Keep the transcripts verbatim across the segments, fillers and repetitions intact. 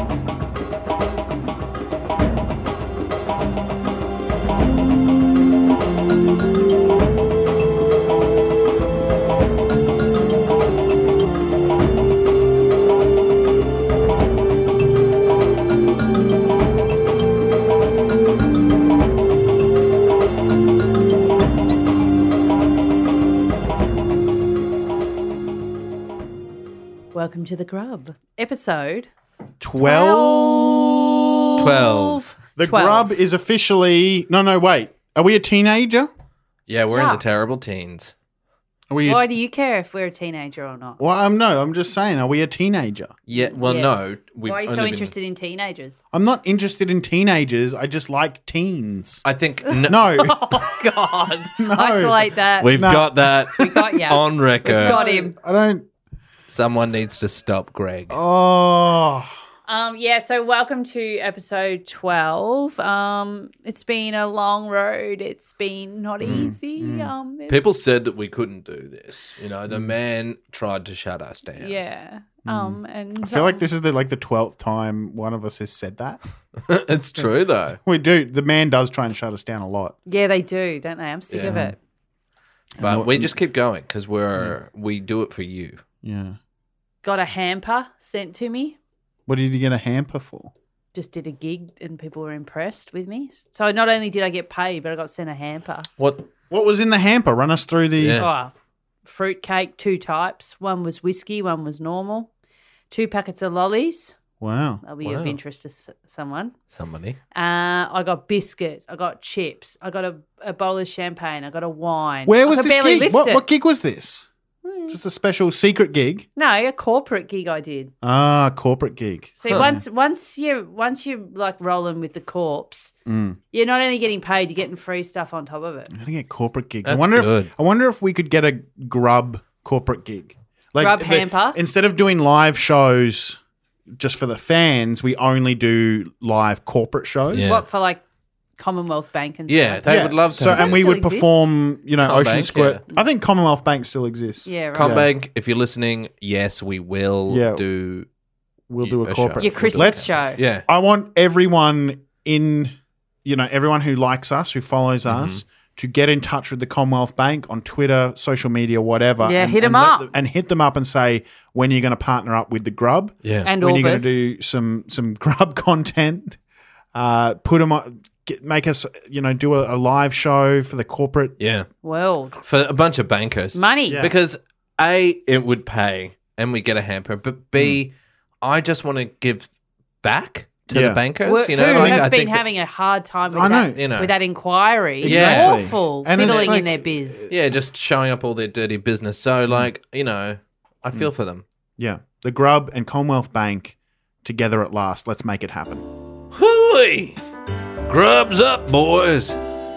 Welcome to The Grub. Episode Twelve. Twelve. The Twelve. Grub is officially... No, no, wait. Are we a teenager? Yeah, we're in Yeah. the terrible teens. Are we? A, Why do you care if we're a teenager or not? well, um, no, I'm just saying, are we a teenager? Yeah, well, Yes. no. We've Why are you only so been- interested in teenagers? I'm not interested in teenagers. I just like teens. I think no, No. Oh, God. Isolate that. we've No. got that We got ya. on record. Got him. I don't... Someone needs to stop Greg. Oh... Um, yeah, so welcome to episode twelve. Um, it's been a long road. It's been not easy. Um, it's- People said that we couldn't do this. You know, the man tried to shut us down. Yeah. Um, and I feel like this is the like the twelfth time one of us has said that. It's true, though. We do. The man does try and shut us down a lot. Yeah, they do, don't they? I'm sick of Yeah. it. But we just keep going because we're we do it for you. Yeah. Got a hamper sent to me. What did you get a hamper for? Just did a gig and people were impressed with me. So not only did I get paid, but I got sent a hamper. What? What was in the hamper? Run us through the... Yeah. Oh, fruit cake, two types. One was whiskey, one was normal. Two packets of lollies. Wow. That'll be Wow. of interest to s- someone. Somebody. Uh, I got biscuits. I got chips. I got a, a bowl of champagne. I got a wine. Where I was could this barely gig? lift What, it. what gig was this? Just a special secret gig? No, a corporate gig I did. Ah, corporate gig. See, once once you once you like rolling with the corpse, Mm. you're not only getting paid, you're getting free stuff on top of it. I'm gonna get corporate gigs. I That's wonder good. if I wonder if we could get a Grub corporate gig. Like Grub the- hamper? Instead of doing live shows just for the fans, we only do live corporate shows. Yeah. What for like Commonwealth Bank and Yeah, stuff? they Yeah, would love to. So, have and that. we Still would exists? perform, you know, Ocean Combank, Square. yeah. I think Commonwealth Bank still exists. Yeah, right. Combank, if you're listening, yes, we will Yeah. do. We'll do a, A corporate. show. Your Christmas Let's- show. Yeah. I want everyone in, you know, everyone who likes us, who follows Mm-hmm. us, to get in touch with the Commonwealth Bank on Twitter, social media, whatever. Yeah, and, hit 'em and let up. them- and hit them up and say when you're going to partner up with the Grub. Yeah. And when you're going Orbis. to do some some Grub content. Uh, put them on. Get, make us, you know, do a, a live show for the corporate. yeah. World. For a bunch of bankers. Money. Yeah. Because A, it would pay and we get a hamper, but B, I just want to give back to Yeah. the bankers. Who you know, who like, have I been think that- having a hard time with, I know. that, You know. with that inquiry. It's Exactly. awful. And it's fiddling like- in their biz. yeah, just showing up all their dirty business. So, like, you know, I feel for them. Yeah, the Grub and Commonwealth Bank together at last. Let's make it happen. Hooey! Grubs up, boys.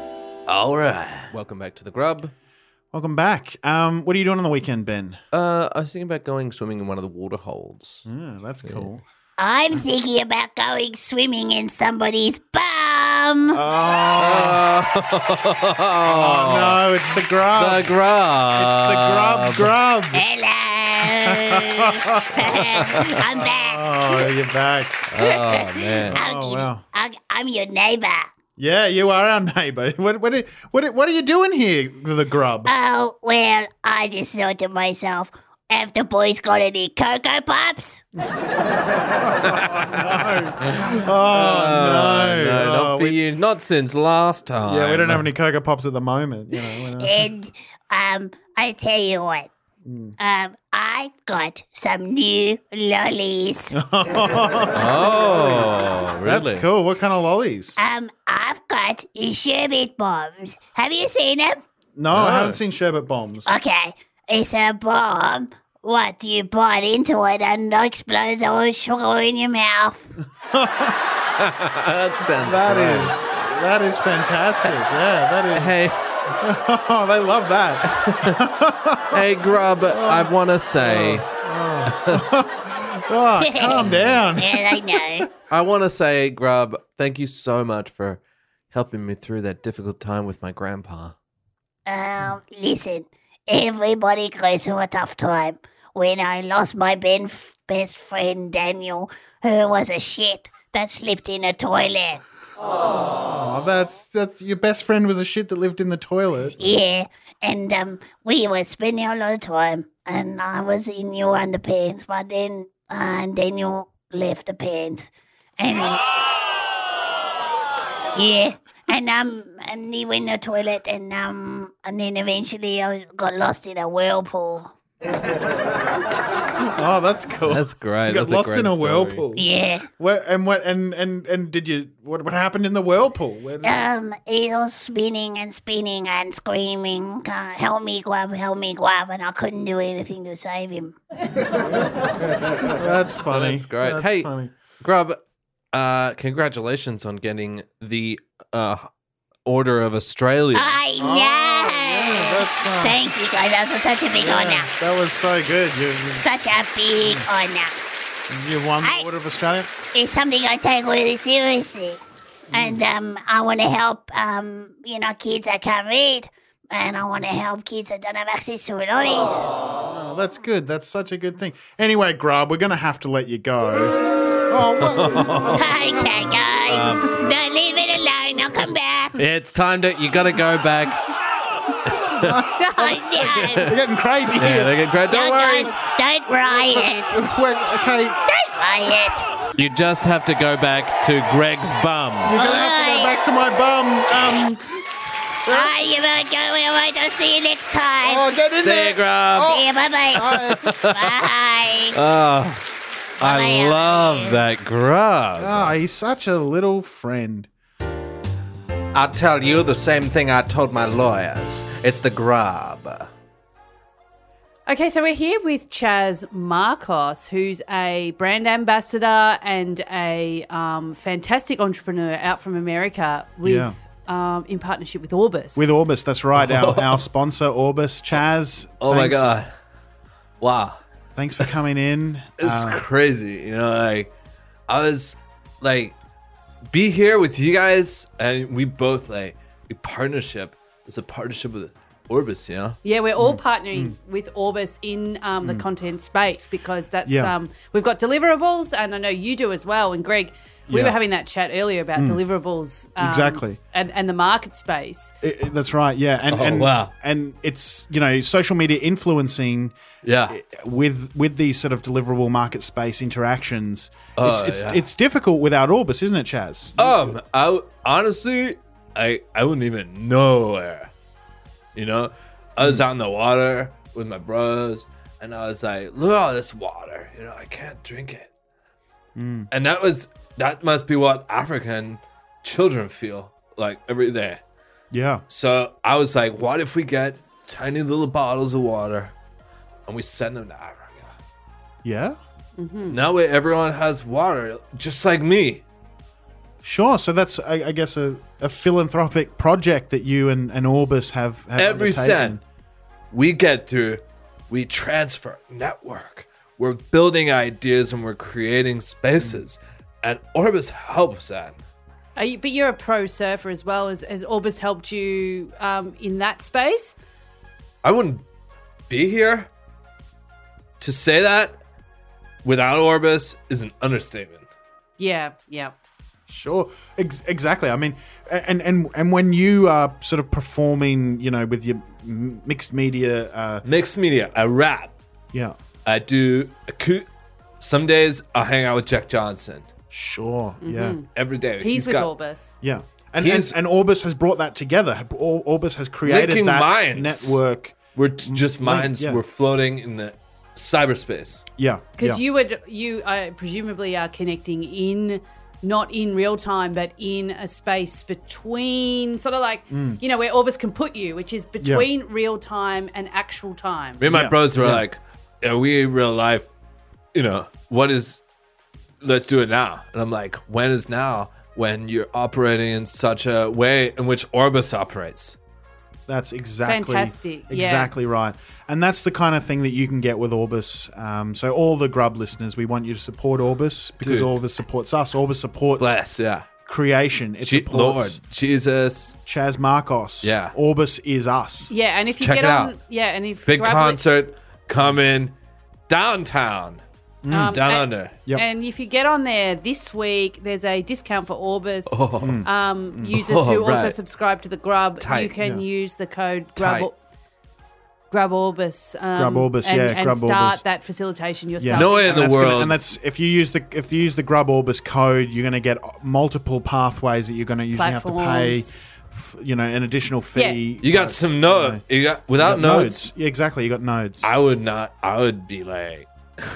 All right. Welcome back to the Grub. Welcome back. Um, what are you doing on the weekend, Ben? Uh, I was thinking about going swimming in one of the water holes. Yeah, that's cool. I'm thinking about going swimming in somebody's bum. Oh, Oh, no, it's the Grub. The Grub. It's the Grub Grub. Hello. I'm back. Oh, you're back. Oh, man. I'll Oh, get- wow. I'll- I'm your neighbour. Yeah, you are our neighbour. What, what, what, what are you doing here, the Grub? Oh, well, I just thought to myself, have the boys got any Cocoa Pops? Oh, no. no, not Oh, for we- you. Not since last time. Yeah, we don't have any Cocoa Pops at the moment. You know, we're not- And um, I tell you what, Hmm. um, I got some new lollies. Oh, really? That's cool. What kind of lollies? Um, I've got sherbet bombs. Have you seen them? No, I haven't seen sherbet bombs. Okay, it's a bomb. What, you bite into it and it explodes all the sugar in your mouth? that sounds That great. is that is fantastic. Yeah, that is. Hey, Oh, they love that. hey, Grub, I want to say, Oh, calm down. Yeah, I know. I want to say, Grub, thank you so much for helping me through that difficult time with my grandpa. Um, listen, everybody goes through a tough time. When I lost my ben- best friend Daniel who was a shit that slipped in a toilet. Oh, that's that's your best friend was a shit that lived in the toilet. Yeah, and um, we were spending a lot of time, and I was in your underpants, but then uh, and then you left the pants, and yeah, and um, and he went in the toilet, and um, and then eventually I got lost in a whirlpool. Oh, that's cool. That's great. You got That's lost a great in a story. whirlpool. Yeah. What and what and and and did you what what happened in the whirlpool? Where did- Um, it was spinning and spinning and screaming, uh, help me, Grub, help me, Grub, and I couldn't do anything to save him. That's funny. That's great. That's Hey, funny. Grub, uh, congratulations on getting the uh, Order of Australia. I know. yeah, that's, uh, Thank you, guys. That was such a big Yeah, honor. that was so good. You Such a big honor. you, you won I- the Order of Australia. It's something I take really seriously. And um, I want to help, um, you know, kids that can't read. And I want to help kids that don't have access to lollies. Oh, that's good. That's such a good thing. Anyway, Grub, we're gonna have to let you go. Oh, well, Okay, guys. Don't leave it alone. I'll come back. It's time to, you got to go back. Oh, no. they're getting crazy Yeah, here. they get great. Don't No, worry. guys, don't riot. Wait, okay, Don't riot. You just have to go back to Greg's bum. you're gonna have to go back to my bum. Um, Bye, you won't go away. I'll see you next time. oh, get in See there. you, Grub. Oh. See you. Bye-bye. Bye. Oh, I Bye-bye. love that Grub. Ah, he's such a little friend. I'll tell you the same thing I told my lawyers. It's the Grub. Okay, so we're here with Chaz Marcos, who's a brand ambassador and a um, fantastic entrepreneur out from America with Yeah. um, in partnership with Orbis. With Orbis, that's right. Our, our sponsor, Orbis. Chaz. Oh my thanks- God. Wow. Thanks for coming in. It's Uh, crazy. You know, like, I was like, be here with you guys, and we both, like, we partnership. It's a partnership with Orbis, you know? Yeah, we're all partnering with Orbis in um, the content space because that's Yeah. um, we've got deliverables, and I know you do as well. And Greg, we Yeah. were having that chat earlier about deliverables, um, Exactly. and and the market space. I- I- that's right. Yeah, and Oh, and wow. and it's you know social media influencing Yeah. with with these sort of deliverable market space interactions. Oh, it's it's, yeah. it's difficult without Orbis, isn't it, Chaz? Um, I w- honestly, I I wouldn't even know where. You know, I was out in the water with my bros, and I was like, "Look at all this water. You know, I can't drink it." And that was that must be what African children feel like every day. Yeah, So I was like, "What if we get tiny little bottles of water, and we send them to Africa? yeah, Now way everyone has water, just like me." sure. So that's I, I guess a, a philanthropic project that you and, and Orbis have, have Every undertaken. cent we get through, we transfer, network. We're building ideas and we're creating spaces. And Orbis helps that. Are you, but you're a pro surfer as well. Has, has Orbis helped you um, in that space? I wouldn't be here. To say that without Orbis is an understatement. Yeah, yeah. Sure, Ex- exactly. I mean, and and and when you are sort of performing, you know, with your m- mixed media, uh, Mixed media, I rap, yeah, I do acoustic. Some days I'll hang out with Jack Johnson. sure, yeah, Every day. He's, with got- Orbis. yeah. And, He's- and and Orbis has brought that together. Or- Orbis has created Linking that minds. network. We're t- just minds. yeah. We're floating in the cyberspace. Yeah, Because yeah. you would, you uh, presumably are connecting in, not in real time, but in a space between, sort of like, you know, where Orbis can put you, which is between real time and actual time. Me and my Yeah, bros were yeah. like, are we in real life? You know, what is, let's do it now. And I'm like, when is now? When you're operating in such a way in which Orbis operates. That's exactly Fantastic, yeah. exactly right, and that's the kind of thing that you can get with Orbis. Um, so all the Grub listeners, we want you to support Orbis because Dude. Orbis supports us. Orbis supports Bless, yeah. creation. It Je- Lord, supports Jesus. Chaz Marcos. Yeah. Orbis is us. Yeah, and if you Check get it on, out. yeah, and if Big Grub- concert coming downtown. Um, Down and, under. Yep. And if you get on there this week, there's a discount for Orbis Oh. um, users Oh, who also right. subscribe to the Grub. Tight. You can Yeah. use the code Tight. Grub. Grub Orbis. Um, Grub Orbis, and, yeah, and Grub start Orbis. that facilitation yourself. No way in And the that's gonna- world. and that's if you use the if you use the Grub Orbis code, you're going to get multiple pathways that you're going to usually have to pay. Platforms. f- You know, an additional fee. You got some no. You got You without got nodes. Yeah, exactly. You got nodes. I would not. I would be like,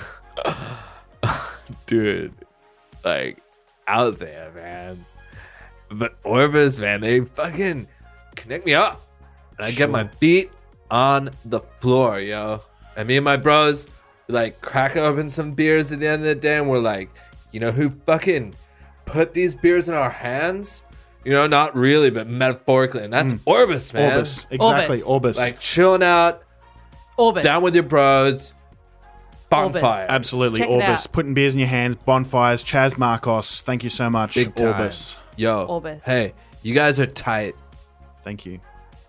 dude, like out there, man. But Orbis, man, they fucking connect me up, and I get my feet on the floor, yo. And me and my bros, we, like, crack open some beers at the end of the day, and we're like, you know who fucking put these beers in our hands? You know, not really, but metaphorically, and that's Orbis, man. Orbis, exactly. Orbis. Orbis. Like chilling out, Orbis. down with your bros, bonfire. Absolutely, Check it Orbis. out. Putting beers in your hands, bonfires. Chaz Marcos, thank you so much. Big time. Orbis. Yo, Orbis. hey, you guys are tight. Thank you.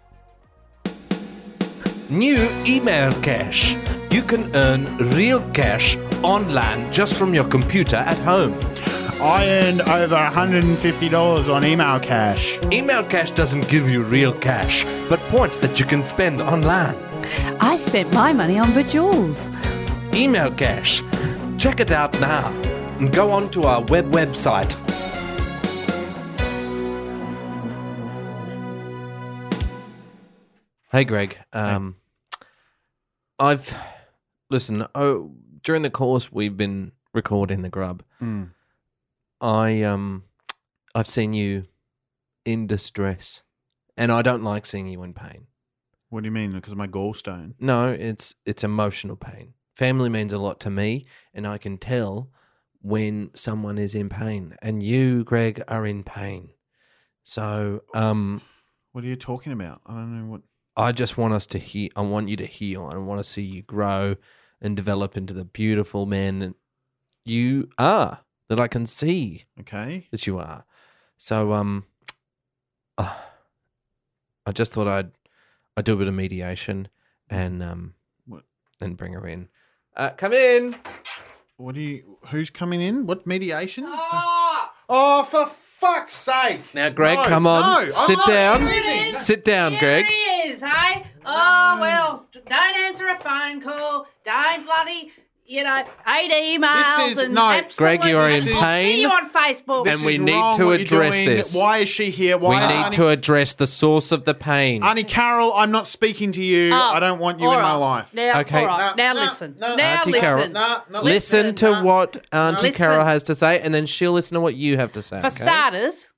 New email cash. You can earn real cash online just from your computer at home. I earned over one hundred fifty dollars on email cash. Email cash doesn't give you real cash, but points that you can spend online. I spent my money on Bejewels. Email cash. Check it out now and go on to our web website. Hey, Greg. Um, I've listen. Oh, during the course we've been recording the Grub. Mm. I um, I've seen you in distress, and I don't like seeing you in pain. What do you mean? Because of my gallstone? No, it's it's emotional pain. Family means a lot to me, and I can tell when someone is in pain. And you, Greg, are in pain. So, um, What are you talking about? I don't know what. I just want us to heal. I want you to heal. I want to see you grow and develop into the beautiful man that you are. That I can see Okay. that you are. So, um, uh, I just thought I'd I'd do a bit of mediation and um What? and bring her in. Uh, come in. What do you? Who's coming in? What mediation? Oh, for fuck's sake! Now, Greg, No, come on. no, I'm Sit not down. leaving. Sit down, Greg. Here he is, hey? Oh, well, don't answer a phone call. Don't bloody, you know, hate emails. This is- and no. absolutely- Greg, you are in I'll see pain. you on Facebook. And This we is need wrong to what you're address doing. this. Why is she here? Why We is need Auntie, to address the source of the pain. Auntie Carol, I'm not speaking to you. Oh, I don't want you all in my right. life. Now, Okay. all right. No, now no, listen. no. Now Auntie listen. Carol. No, no, Listen, listen, to no. what Auntie Listen. Carol has to say, and then she'll listen to what you have to say. For okay? starters,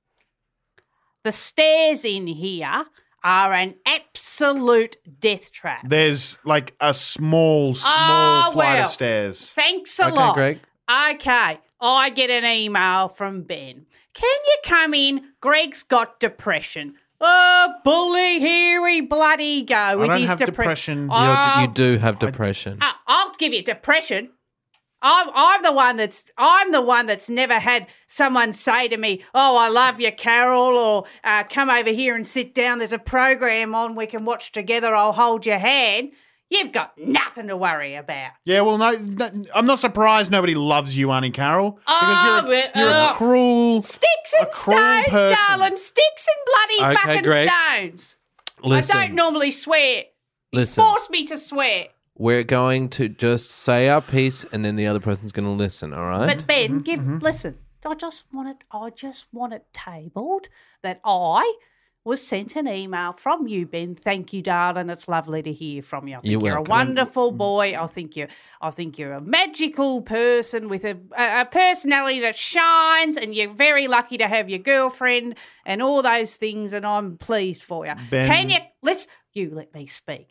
the stairs in here are an absolute death trap. There's like a small, small Ah, flight well. of stairs. Thanks a Okay, lot. Greg. Okay, I get an email from Ben. Can you come in? Greg's got depression. Oh, bully, here we bloody go with don't his have depre- depression. Oh, You're, you do have depression. I- I'll give you depression. I'm, I'm the one that's I'm the one that's never had someone say to me, "Oh, I love you, Carol," or uh, "Come over here and sit down. There's a program on we can watch together. I'll hold your hand." You've got nothing to worry about. Yeah, well, no, no, I'm not surprised nobody loves you, Auntie Carol, because Oh, you're, a, but, you're uh, a cruel. Sticks A and cruel stones, person. darling. Sticks and bloody Okay, fucking Greg. stones. Listen, I don't normally swear. listen. Force me to swear. We're going to just say our piece, and then the other person's going to listen. All right? But Ben, give listen. I just want it. I just want it tabled that I was sent an email from you, Ben. Thank you, darling. It's lovely to hear from you. I think You're you're, welcome. a wonderful boy. I think you. I think you're a magical person with a, a a personality that shines, and you're very lucky to have your girlfriend and all those things. And I'm pleased for you. Ben- Can you let's you let me speak?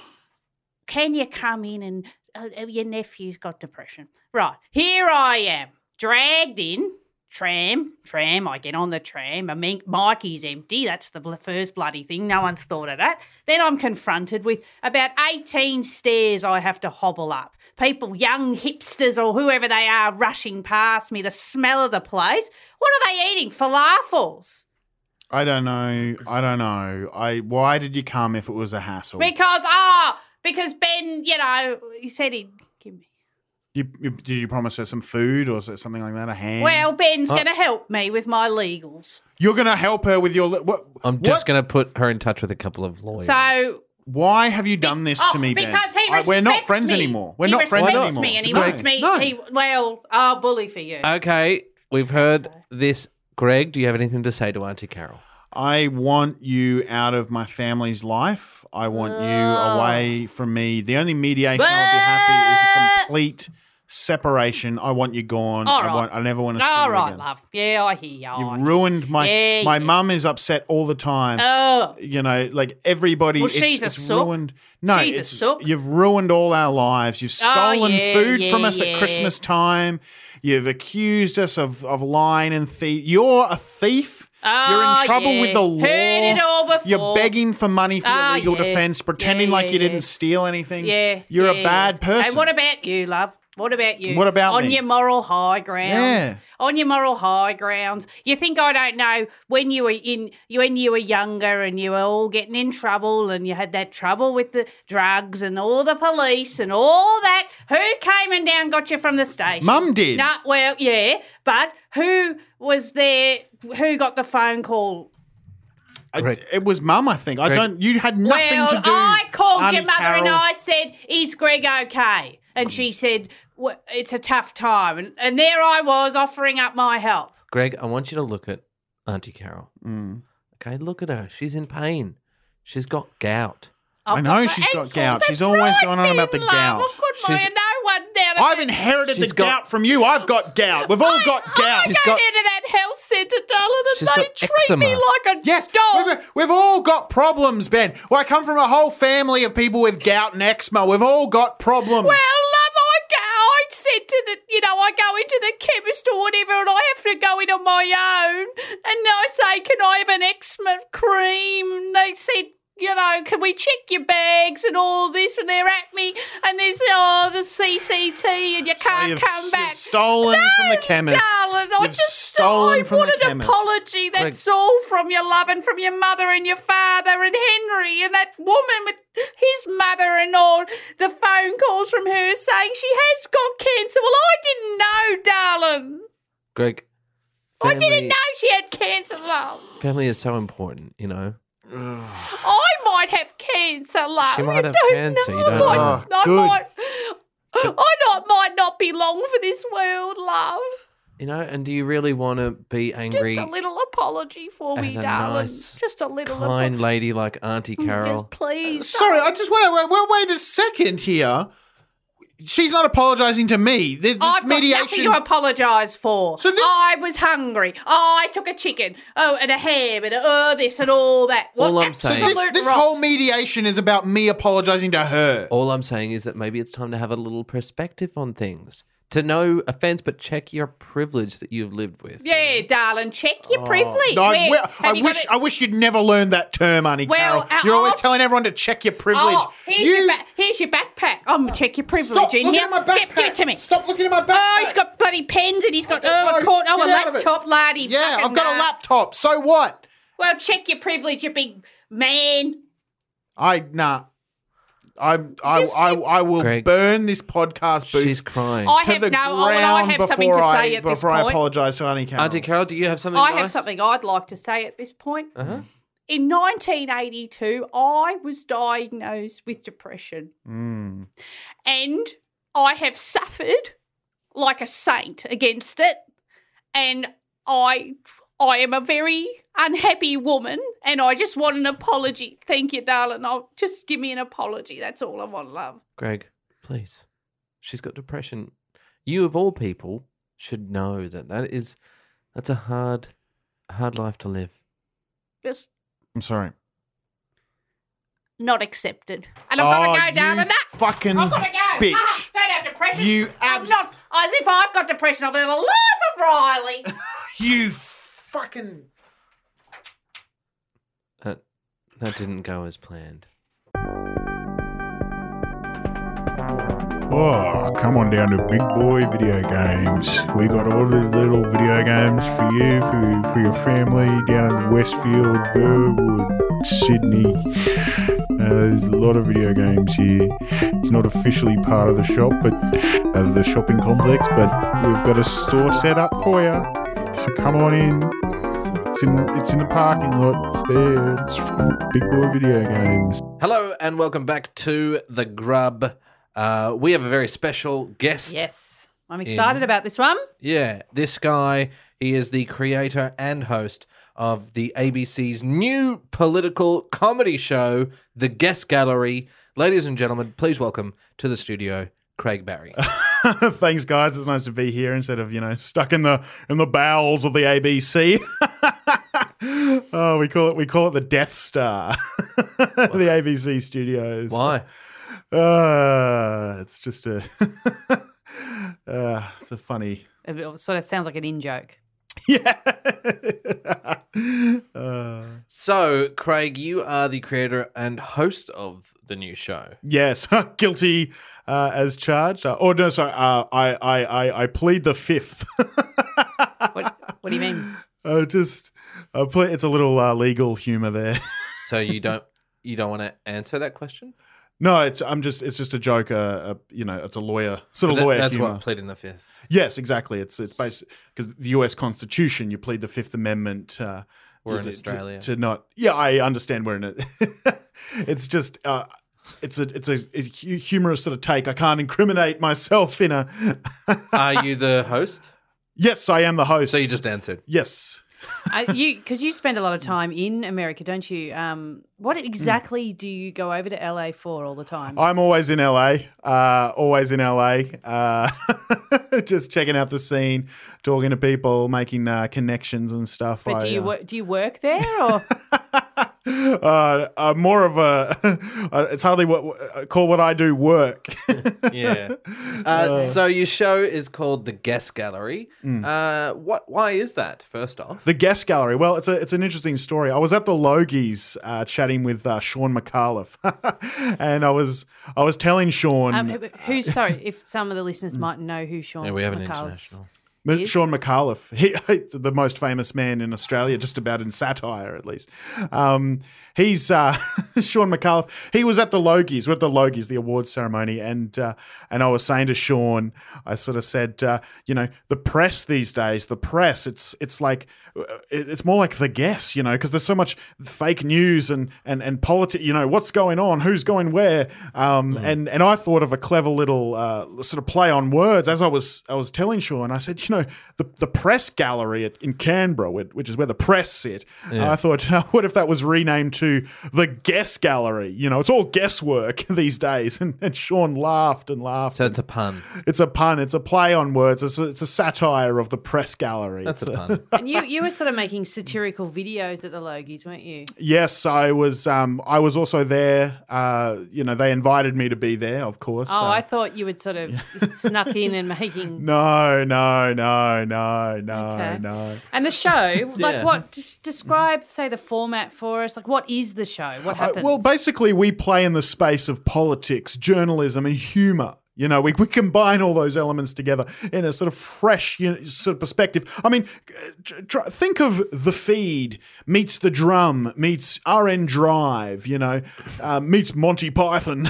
Can you come in and uh, uh, your nephew's got depression? Right, here I am, dragged in, tram, tram, I get on the tram, I mean, Mikey's empty, that's the bl- first bloody thing, no one's thought of that. Then I'm confronted with about eighteen stairs I have to hobble up. People, young hipsters or whoever they are, rushing past me, the smell of the place. What are they eating, falafels? I don't know. I don't know. I. Why did you come if it was a hassle? Because, ah, because Ben, you know, he said he'd give me. You, you, did you promise her some food or is it something like that? A hand? Well, Ben's Oh. going to help me with my legals. You're going to help her with your. li- What? I'm just what- going to put her in touch with a couple of lawyers. So Why have you done this oh, to me, Ben? because he I- respects We're not friends me. anymore. We're he not friends respects anymore. me and he No. wants me. No. He, well, I'll bully for you. Okay, we've heard so. this. Greg, do you have anything to say to Auntie Carol? I want you out of my family's life. I want you Oh. away from me. The only mediation I'll be happy is a complete separation. I want you gone. All I right. want. I never want to see All you right, again. love. Yeah, I hear you. You've ruined my. Yeah, my yeah. mum is upset all the time. Oh, You know, like everybody. Well, it's, she's a it's sook. ruined. No, She's a it's, sook. you've ruined all our lives. You've stolen yeah, food yeah, from us yeah. at Christmas time. You've accused us of of lying and thief. You're a thief. You're Oh, in trouble yeah. with the law. Heard it all before. You're begging for money for Oh, your legal yeah. defense, pretending Yeah, like yeah, you yeah. didn't steal anything. yeah. You're yeah, a bad yeah. person. And what about you, love? What about you? What about On me? your moral high grounds. Yeah. On your moral high grounds. You think I don't know when you were in when you were younger and you were all getting in trouble and you had that trouble with the drugs and all the police and all that. Who came and down got you from the station? Mum did. No, well, yeah, but who was there? Who got the phone call? I- Greg. it was Mum, I think. I Greg. don't. You had nothing well, to do. I called Auntie your mother Carol. and I said, "Is Greg okay?" And she said, well, "It's a tough time." And, and there I was offering up my help. Greg, I want you to look at Auntie Carol. Mm. Okay, look at her. She's in pain. She's got gout. I I've know got she's my got ankles. gout. She's That's always right, going on about the Ben, love. gout. I've got my She's- no one down at I've that- inherited She's the got- gout from you. I've got gout. We've all got gout. I She's go got- into that health centre, darling, and She's they got treat me eczema. like a Yes, dog. we've, we've all got problems, Ben. Well, I come from a whole family of people with gout and eczema. We've all got problems. Well, love, I go. I said to the, you know, I go into the chemist or whatever, and I have to go in on my own. And I say, "Can I have an eczema cream?" And they said, you know, "Can we check your bags and all this?" And they're at me, and there's oh the C C T, and you So can't you've, come you've back. stolen from the chemist. Darling, I You've just stolen I from want the an chemist. apology. That's all from your love and from your mother and your father and Henry and that woman with his mother and all the phone calls from her saying she has got cancer. Well, I didn't know, darling. Greg, I family, didn't know she had cancer, love. family is so important, you know. I might have cancer, love. She might you have don't cancer, know. you don't I might, know. I Good. might, I not, might not be long for this world, love. You know, and do you really want to be angry Just a little apology for me, at a darling. nice, Just a little kind apology. lady like Auntie Carol? Just please. Sorry, I darling. just want to wait, wait, wait a second here. She's not apologising to me. This, this I've got mediation. nothing to apologise for. So this- I was hungry. I took a chicken. Oh, and a ham and a, oh, this and all that. What All I'm saying- this absolute this rot. whole mediation is about me apologising to her. All I'm saying is that maybe it's time to have a little perspective on things. To no offense, but check your privilege that you've lived with. Yeah, darling, check your privilege. No, I, Where- wi- I have you got wish it? I wish you'd never learned that term, Auntie Well, Carol. uh, You're always oh. telling everyone to check your privilege. Oh, here's, you your ba- here's your backpack. I'm going to check your privilege stop in looking here. at my Give, backpack. give it to me. Stop looking at my backpack. Oh, he's got bloody pens and he's got Okay, oh, a no, court, oh, a get out of it. laptop, laddie. Yeah, fucking I've got a nah. laptop. So what? Well, check your privilege, you big man. I nah. I I Just I, keep- I will Greg, burn this podcast booth She's crying. I to have the no. Well, ground I have something before to I say at this before I point. apologise to Auntie Carol. Auntie Carol, do you have something I nice? have something I'd like to say at this point. Uh-huh. In nineteen eighty-two, I was diagnosed with depression. Mm. And I have suffered like a saint against it. And I I am a very unhappy woman, and I just want an apology. Thank you, darling. I'll just give me an apology. That's all I want, love. Greg, please. She's got depression. You, of all people, should know that that is that's a hard, hard life to live. Just I'm sorry. not accepted. And I've got to Oh, go down you to that. fucking I've got to go. bitch. Ah, don't have depression. You I'm abs- not. As if I've got depression. I've lived a life of Riley. You fucking. That that didn't go as planned. Oh, come on down to Big Boy Video Games. We got all the little video games for you, for, for your family down in Westfield, Burwood, Sydney. Uh, there's a lot of video games here. It's not officially part of the shop, but uh, the shopping complex, but we've got a store set up for you. So come on in. It's in, it's in the parking lot. It's there. It's Big Boy Video Games. Hello and welcome back to The Grub. Uh, we have a very special guest. Yes. I'm excited In- about this one. Yeah, this guy, he is the creator and host of the A B C's new political comedy show, The Guest Gallery. Ladies and gentlemen, please welcome to the studio, Craig Barry. Thanks, guys. It's nice to be here instead of, you know, stuck in the in the bowels of the A B C. Oh, we call it we call it the Death Star, the A B C studios. Why? Uh, it's just a, uh, it's a funny. It sort of sounds like an in-joke. Yeah. uh, So, Craig, you are the creator and host of the new show. yes, guilty uh, as charged. Uh, oh no, sorry. Uh, I, I, I, I plead the fifth. What, what do you mean? Uh, just, uh, ple- it's a little uh, legal humor there. So you don't you don't want to answer that question? No, it's I'm just it's just a joke. Uh, uh, you know, it's a lawyer sort of That- lawyer that's humor. what pleading the fifth. Yes, exactly. It's it's basically because the U S Constitution, you plead the Fifth Amendment. Uh, We're to, in to- Australia. to, not. Yeah, I understand we're in it. It's just uh, it's a it's a, a hu- humorous sort of take. I can't incriminate myself in a. Are you the host? Yes, I am the host. So you just answered. yes. Uh, you because you spend a lot of time in America, don't you? Um, what exactly do you go over to L A for all the time? I'm always in L A. Uh, always in L A. Uh, just checking out the scene, talking to people, making uh, connections and stuff. but do I, you uh, wo- do you work there or? uh, uh, more of a. uh, it's hardly what uh, call what I do work. Yeah. Uh, so your show is called The Guest Gallery. Uh, what? Why is that? First off, The Guest Gallery. Well, it's a it's an interesting story. I was at the Logies uh, chatting with uh, Sean McAuliffe, and I was I was telling Sean Um, who- who's sorry? If some of the listeners might know who Sean. yeah, we have an McAuliffe- international. M- Yes. Sean McAuliffe, he, the most famous man in Australia, just about in satire at least. Um, he's uh, Sean McAuliffe. He was at the Logies. We're at the Logies, the awards ceremony, and uh, and I was saying to Sean, I sort of said, uh, you know, the press these days, the press, it's it's like it- it's more like The Guess, you know, because there's so much fake news and and and politics. You know, what's going on, who's going where, um, and and I thought of a clever little uh, sort of play on words as I was I was telling Sean. I said, you know. The, the press gallery at, in Canberra, which is where the press sit. I thought, what if that was renamed to the Guess Gallery? You know, it's all guesswork these days. And, and Sean laughed and laughed. So it's a pun. It's a pun. It's a play on words. It's a, it's a satire of the press gallery. That's It's a pun. And you you were sort of making satirical videos at the Logies, weren't you? Yes, I was. Um, I was also there. Uh, you know, they invited me to be there. Of course. Oh, Uh, I thought you would sort of snuck in and making. no, no, no, no, no, Okay. no. And the show, like Yeah. what? Just describe, say, the format for us. Like, what is the show? What Uh, happens? well, basically, we play in the space of politics, journalism, and humour. You know, we, we combine all those elements together in a sort of fresh you know, sort of perspective. I mean, tr- tr- think of The Feed meets The Drum meets R N Drive, you know, uh, meets Monty Python.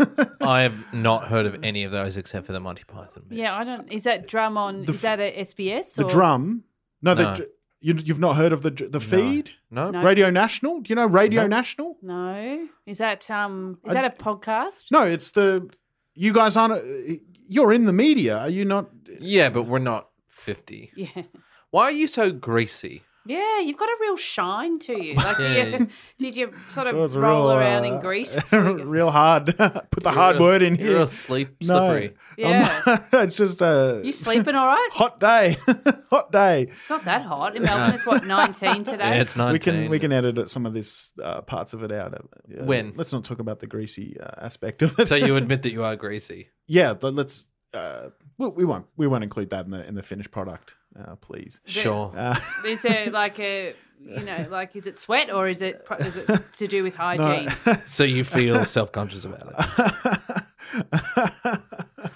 I have not heard of any of those except for the Monty Python bit. yeah, I don't. Is that drum on? is that a S B S? The or? Drum. No, No. The, you, you've not heard of The the Feed? No? No. Radio National? Do you know Radio National? No, is that um? Is that a podcast? No, it's the. You guys aren't. You're in the media. Are you not? Yeah, but we're not fifty. Yeah, Why are you so greasy? yeah. You've got a real shine to you. Like, Yeah. do you, did you sort That was of roll real, around uh, in grease? before you- real hard. Put the hard You're word in You're here. real sleep slippery. Yeah. I'm- it's just a You sleeping all right? hot day. Hot day. It's not that hot in Melbourne. It's what nineteen Yeah, today. it's nineteen. We can we can edit it- some of this uh, parts of it out. Uh, When? Let's not talk about the greasy uh, aspect of it. So you admit that you are greasy. yeah, but let's. Uh, we, we won't we won't include that in the in the finished product, uh, please. Sure. Uh, Is there like a, you know, like is it sweat or is it pro- is it to do with hygiene? So you feel self-conscious about it.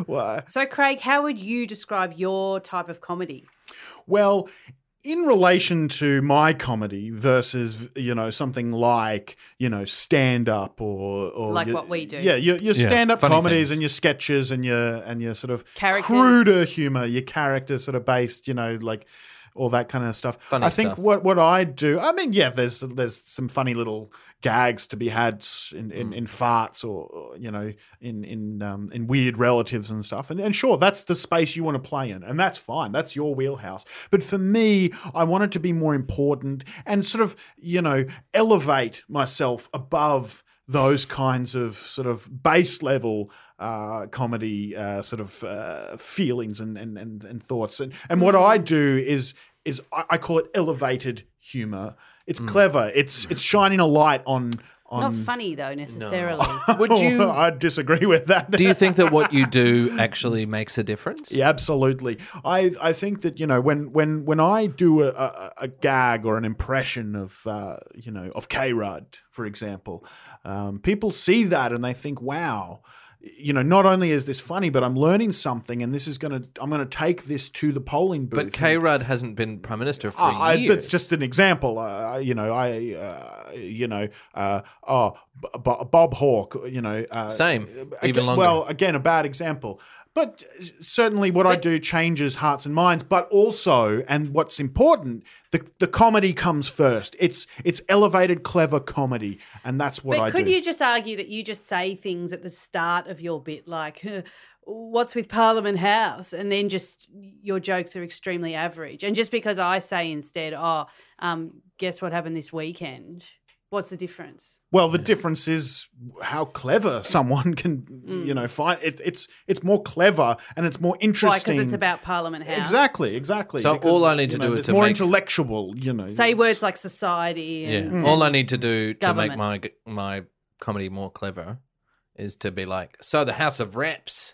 Well, So, Craig, how would you describe your type of comedy? Well, in relation to my comedy versus, you know, something like, you know, stand-up or, or Like your- what we do. Yeah, your, your Yeah, stand-up funny comedies things. and your sketches and your and your sort of Characters. cruder humor, your character sort of based, you know, like all that kind of stuff. Funny I think stuff. what what I do, I mean, yeah, there's there's some funny little gags to be had in, in, in farts or, or you know in in um, in weird relatives and stuff. And, and sure, that's the space you want to play in, and that's fine. That's your wheelhouse. But for me, I want it to be more important and sort of you know elevate myself above those kinds of sort of base level uh, comedy uh, sort of uh, feelings and, and, and, and thoughts. And, and what I do is is I, I call it elevated humor. It's clever. It's it's shining a light on on. Not funny, though, necessarily. Would you? I disagree with that. Do you think that what you do actually makes a difference? Yeah, absolutely. I, I think that you know when when when I do a, a, a gag or an impression of uh, you know of K-Rudd, for example, um, people see that and they think, wow. You know, not only is this funny, but I'm learning something, and this is gonna. I'm gonna take this to the polling booth. But K-Rudd hasn't been prime minister for I, years. that's just an example. Uh, you know, I, uh, you know, uh, oh, B- B- Bob Hawke. You know, uh, Same, again- even longer. Well, again, a bad example. But certainly, what I do changes hearts and minds. But also, and what's important, the the comedy comes first. It's it's elevated, clever comedy, and that's what But I could do. you just argue that you just say things at the start of your bit like, "Huh, what's with Parliament House? And then just your jokes are extremely average. And just because I say instead, oh, um, guess what happened this weekend? What's the difference? Well, the difference is how clever someone can, you know, find it. It's it's more clever and it's more Why? interesting. Because it's about Parliament House. Exactly, exactly. So Because, all I need to you know, do is it's to more make- intellectual. You know, Say it's- words like society Yeah. and All I need to do to Government. make my my comedy more clever is to be like, so the House of Reps.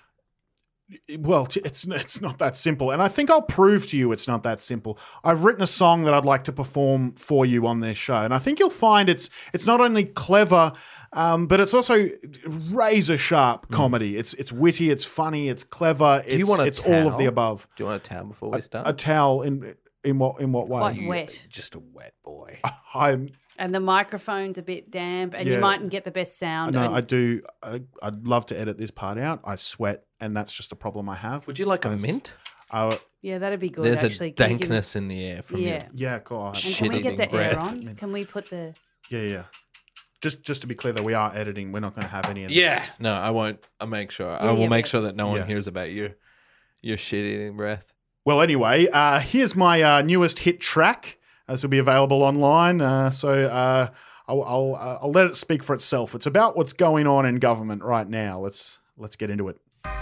Well, t- it's it's not that simple, and I think I'll prove to you it's not that simple. I've written a song that I'd like to perform for you on this show, and I think you'll find it's it's not only clever, um, but it's also razor sharp comedy. It's it's witty, it's funny, it's clever. Do you it's, want a it's all of the towel? above. Do you want a towel before we start? A towel in in what in what way? Quite You- wet. Just a wet boy. I'm and the microphone's a bit damp and Yeah. you mightn't get the best sound. no, and- I do. I, I'd love to edit this part out. I sweat, and that's just a problem I have. Would you like a Yes. mint? Uh, yeah, that'd be good. There's actually. a Can you give me- dankness in the air from Yeah. you. yeah, God. And can we shit get the eating air breath. on? Can we put the? Yeah, yeah. Just just to be clear, though, we are editing. We're not going to have any of this. Yeah. No, I won't. I'll make sure. I Yeah, will yeah, make but- sure that no one Yeah. hears about you. Your shit eating breath. Well, anyway, uh, here's my uh, newest hit track. This will be available online. Uh, so uh, I'll I'll, uh, I'll let it speak for itself. It's about what's going on in government right now. Let's let's get into it.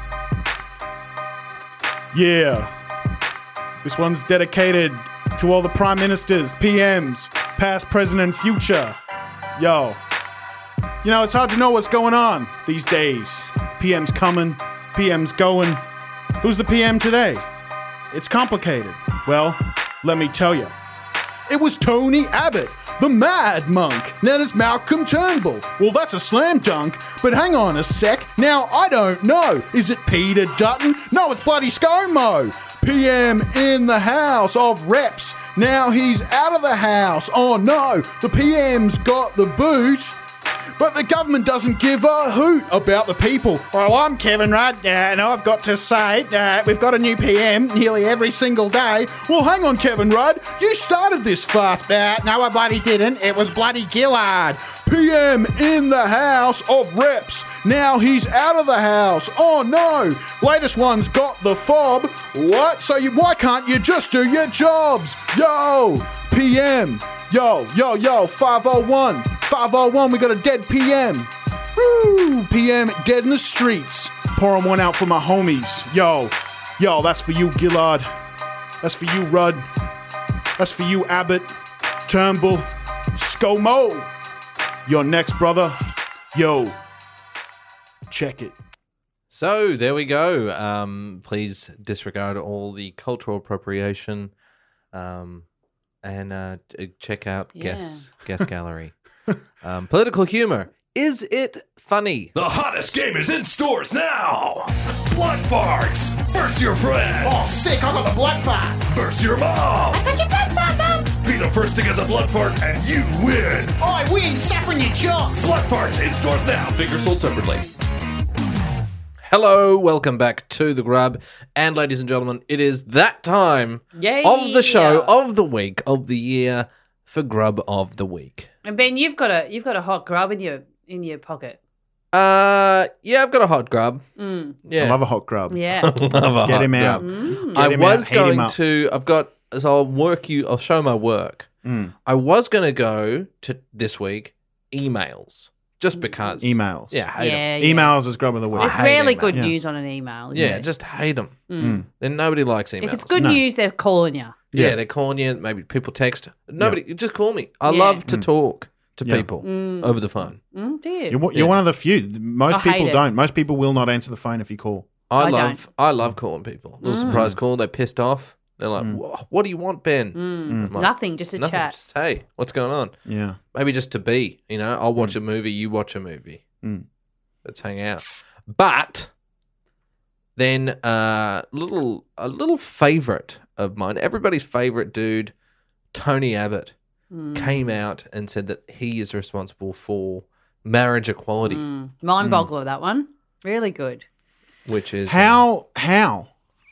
Yeah, this one's dedicated to all the prime ministers, P Ms, past, present, and future. Yo, you know it's hard to know what's going on these days. P M's coming, P M's going. Who's the P M today? It's complicated. Well, let me tell you. It was Tony Abbott, the mad monk. Now it's Malcolm Turnbull. Well, that's a slam dunk. But hang on a sec. Now I don't know. Is it Peter Dutton? No, it's bloody ScoMo. P M in the House of Reps. Now he's out of the House. Oh no, the P M's got the boot. But the government doesn't give a hoot about the people. Well, I'm Kevin Rudd, uh, and I've got to say, uh, we've got a new P M nearly every single day. Well, hang on, Kevin Rudd. You started this fast. Uh, no, I bloody didn't. It was bloody Gillard. P M in the House of Reps. Now he's out of the House. Oh, no. Latest one's got the fob. What? So you, why can't you just do your jobs? Yo, P M. Yo, yo, yo, five oh one. five oh one, we got a dead P M. Woo! P M dead in the streets. Pouring one out for my homies. Yo, yo, that's for you, Gillard. That's for you, Rudd. That's for you, Abbott, Turnbull, ScoMo. You're next, brother. Yo, check it. So there we go. Um, please disregard all the cultural appropriation, um, and uh, t- check out Yeah. Guess Guess Gallery. um, political humor. Is it funny? The hottest game is in stores now. Blood farts! Versus your friend! Oh, sick! I got the blood fart. Versus your mom! I got your blood fart, Mum. Be the first to get the blood fart and you win! I win. Saffron your jocks. Blood farts in stores now. Figures sold separately. Hello, welcome back to The Grub. And ladies and gentlemen, it is that time Yay. of the show, of the week, of the year for Grub of the Week. And Ben, you've got a you've got a hot grub in your in your pocket. Uh, yeah, I've got a hot grub. Yeah. I love a hot grub. Yeah. Love a Get hot him out. grub. Mm. I Get him was out, heat him going up. to, I've got, so I'll work you, I'll show my work. Mm. I was going to go to this week emails, just because. Emails. Yeah, hate 'em. yeah, yeah. Emails is grub of the week. There's I hate rarely emails. good Yes. news on an email. is Yeah, there? just hate them. Mm. Then nobody likes emails. If it's good No. news, they're calling you. Yeah, Yeah. they're calling you. Maybe people text. Nobody, just call me. I Yeah. love to talk to Yeah. people over the phone. Mm, do you? You're, one- you're Yeah. one of the few. Most I hate people it. don't. Most people will not answer the phone if you call. I, I love, I love calling people. Little surprise call. They're pissed off. They're like, "Wha- "What do you want, Ben?" I'm like, Nothing, just a Nothing. chat. Just hey, what's going on? Yeah. Maybe just to be. You know, I'll watch a movie. You watch a movie. Mm. Let's hang out. But then uh, little a little favorite of mine, everybody's favorite dude, Tony Abbott, Mm. came out and said that he is responsible for marriage equality, Mm. Mind boggler, that one. Really good. which is How? How?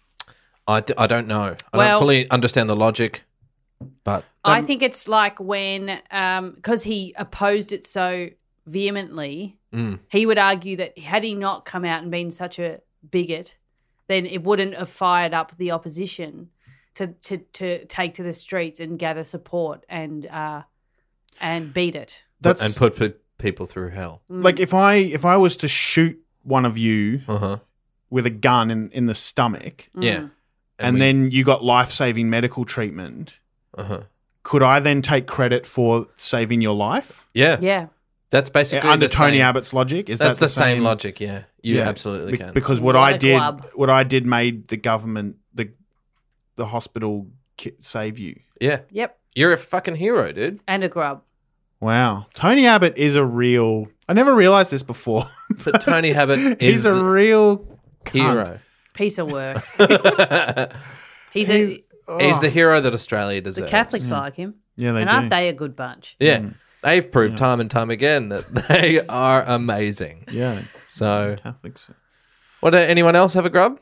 I, d- I don't know. I Well- don't fully understand the logic, but I think it's like when, because he opposed it so vehemently, Mm. he would argue that had he not come out and been such a bigot, then it wouldn't have fired up the opposition to to, to take to the streets and gather support and uh, and beat it. That's and put, put people through hell. like if I if I was to shoot one of you Uh huh. with a gun in, in the stomach, Yeah. and, we- then you got life saving medical treatment, uh-huh. could I then take credit for saving your life? yeah, Yeah. that's basically Under the Tony same- Abbott's logic, is That's that the same logic. Yeah, you Yeah. absolutely Be- can. Because what, What I a did, glub. what I did, made the government, the the hospital ki- save you. yeah, Yep. you're a fucking hero, dude. And a grub. Wow, Tony Abbott is a real. I never realized this before. But Tony Abbott is He's a the real cunt. hero. Piece of work. He's a He's the hero that Australia the deserves. Catholics like him. Yeah, they and do. aren't they a good bunch? Yeah, they've proved time and time again that they are amazing. Yeah, So, Catholics. what? Uh, anyone else have a grub?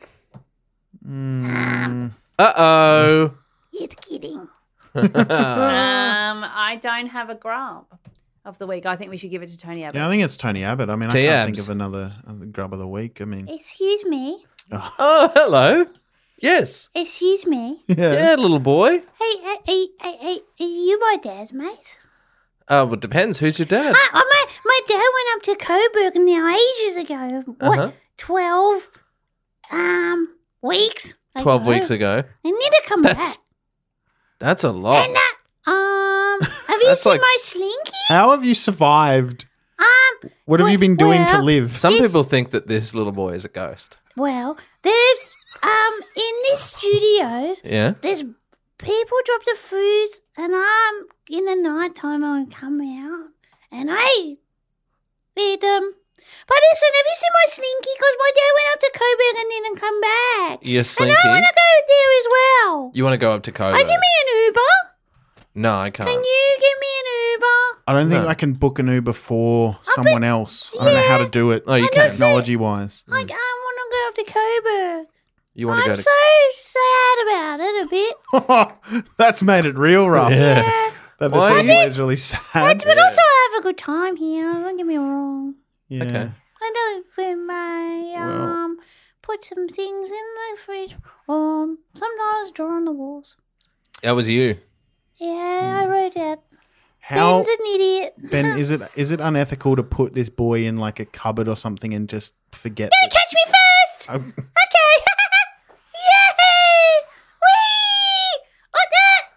Mm. Uh oh. It's kidding. Um, I don't have a grub of the week. I think we should give it to Tony Abbott. Yeah, I think it's Tony Abbott. I mean, I T can't Abs. think of another, another grub of the week. I mean, Excuse me. Oh, hello. Yes. Excuse me. Yeah, little boy. Hey, hey, hey, hey, hey, are you my dad's mate? Uh, well, it depends. Who's your dad? I, I, my, my dad went up to Coburg now ages ago. What, Uh-huh. twelve um, weeks ago. Twelve weeks ago. I need to come That's back. that's a lot. And, uh, um, have you That's seen like- my slinky? how have you survived? Um, What have you been doing to well, live? Some This- people think that this little boy is a ghost. well, there's, um, in this studios, Yeah. there's people drop the food, and I'm in the night time. I come out and I feed them. But listen, have you seen my slinky? Because my dad went up to Coburg and didn't come back. Your And slinky. I want to go there as well. You want to go up to Oh, Coburg? give me an Uber. No, I can't. Can you give me an Uber? I don't think No. I can book an Uber for someone else. I don't know how to do it. Oh, you I can't. don't Technology wise. I, I want to go up to Coburg. You want to I'm go to? so sad about it a bit. That's made it real rough. Yeah. That this Why little are you- boy is really sad. But also, I have a good time here. Don't get me wrong. Yeah. Okay. I don't put my Well- um put some things in the fridge. Um, sometimes draw on the walls. That was you. Yeah, I wrote that. How Ben's an idiot. Ben, is it is it unethical to put this boy in like a cupboard or something and just forget? that- Catch me first. Oh, Okay. Yay! Whee! Like that.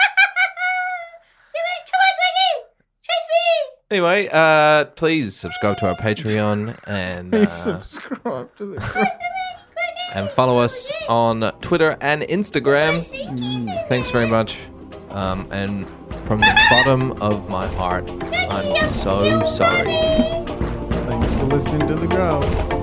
See me? Come on, Greggy. Chase me. Anyway, uh, please subscribe to our Patreon and uh, subscribe to the. and follow us on Twitter and Instagram. Thanks very much. Um, and from the bottom of my heart, I'm so sorry. Thanks for listening to the Grove.